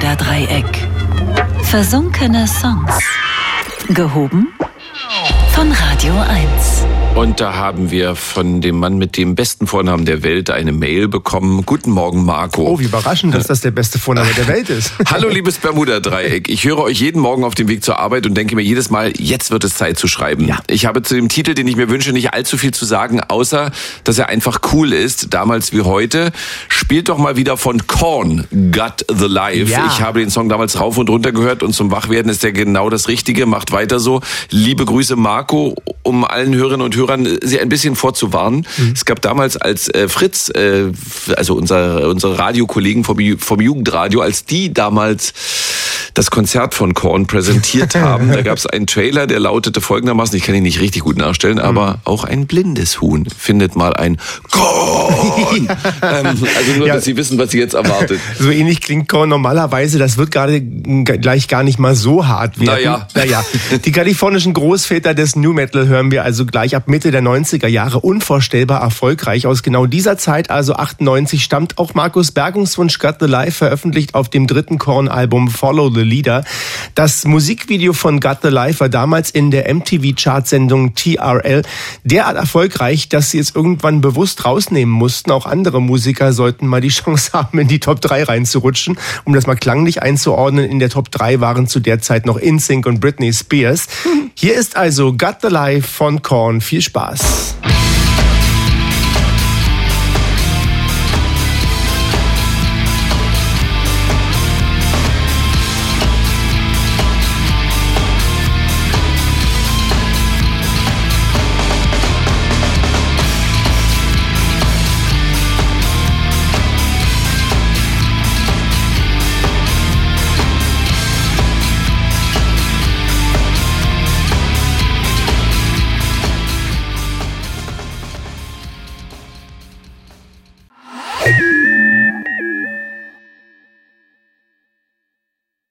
Bermuda-Dreieck. Versunkene Songs. Gehoben von Radio 1. Und da haben wir von dem Mann mit dem besten Vornamen der Welt eine Mail bekommen. Guten Morgen, Marco. Oh, wie überraschend, dass das der beste Vorname der Welt ist. Hallo, liebes Bermuda-Dreieck. Ich höre euch jeden Morgen auf dem Weg zur Arbeit und denke mir jedes Mal, jetzt wird es Zeit zu schreiben. Ja. Ich habe zu dem Titel, den ich mir wünsche, nicht allzu viel zu sagen, außer, dass er einfach cool ist, damals wie heute. Spielt doch mal wieder von Korn, Got the Life. Ja. Ich habe den Song damals rauf und runter gehört und zum Wachwerden ist der genau das Richtige. Macht weiter so. Liebe Grüße, Marco, um allen Hörerinnen und Hörern sie ein bisschen vorzuwarnen. Es gab damals als Fritz, also unsere Radiokollegen vom Jugendradio, als die damals das Konzert von Korn präsentiert haben, da gab es einen Trailer, der lautete folgendermaßen, ich kann ihn nicht richtig gut nachstellen, aber auch ein blindes Huhn findet mal ein Korn. Also nur, dass Sie wissen, was Sie jetzt erwartet. So ähnlich klingt Korn normalerweise, das wird gerade gleich gar nicht mal so hart werden. Naja. Die kalifornischen Großväter des New Metal hören wir also gleich ab Mitte der 90er Jahre unvorstellbar erfolgreich. Aus genau dieser Zeit, also 98, stammt auch Markus Bergungswunsch Got the Life, veröffentlicht auf dem dritten Korn-Album Follow the Leader. Das Musikvideo von Got the Life war damals in der MTV-Chartsendung TRL derart erfolgreich, dass sie es irgendwann bewusst rausnehmen mussten. Auch andere Musiker sollten mal die Chance haben, in die Top 3 reinzurutschen. Um das mal klanglich einzuordnen, in der Top 3 waren zu der Zeit noch NSYNC und Britney Spears. Hier ist also Got the Life von Korn. Viel Spaß.